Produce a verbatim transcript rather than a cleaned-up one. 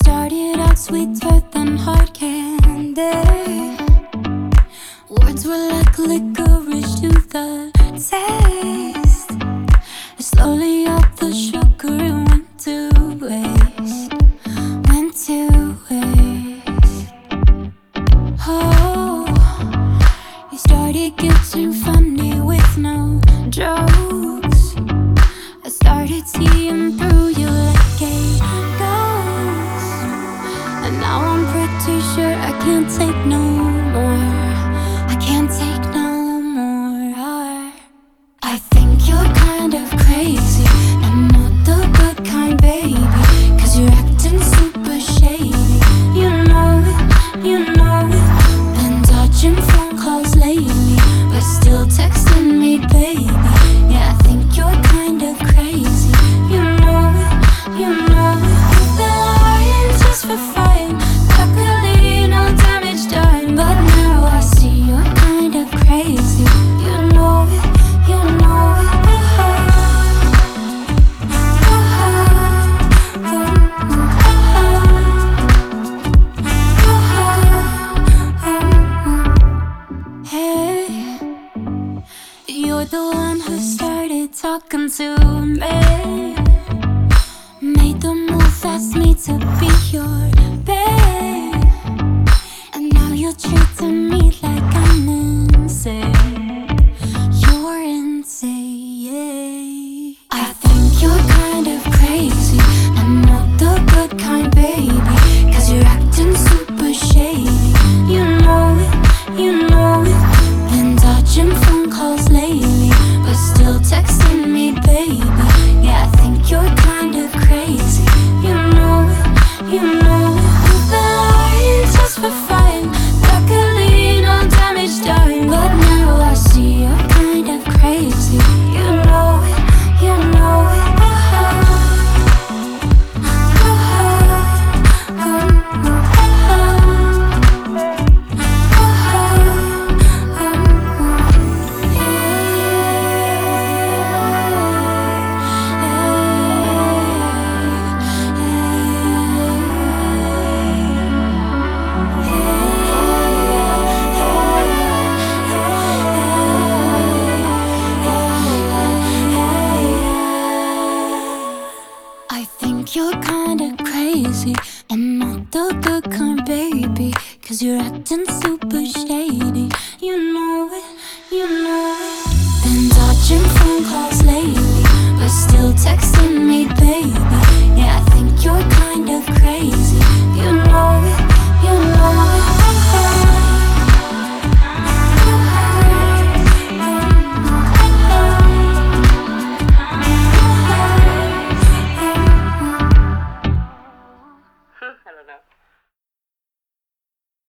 started out sweeter than hard candy. Words were like licorice to the taste. Slowly all the sugar went to waste, went to waste. Oh, you started getting funny with no jokes. I started seeing through you like a ghost, and now I'm pretty sure I can't take no more. I can't take no more. I think you're kind of crazy, and not the good kind, baby, 'cause you're acting super shady. You know it, you know it. Been dodging phone calls lately, but still texting me, baby. Yeah, I think you're kind of crazy. You know it, you know it. You've been lying just for fun. Luckily, no damage done, but now I see you're kind of crazy. You know it, you know it. Hey, you're the one who started talking to me, made the move, asked me to be your babe, and now you're treating me like I'm insane. You're insane. I think you're kind of crazy, and not the good kind, baby, 'cause you're acting super shady. You know it, you know it. Been dodging phone calls lately, but still texting me, baby. Yeah, I think you're kind of crazy. You know it, you know it. You've been lying just for fun. Luckily, no damage done, but now I see you're kind of crazy. You know it, you know it. I think you're kinda crazy, and not the good kind, baby, 'cause you're acting super shady. You know it, you know it.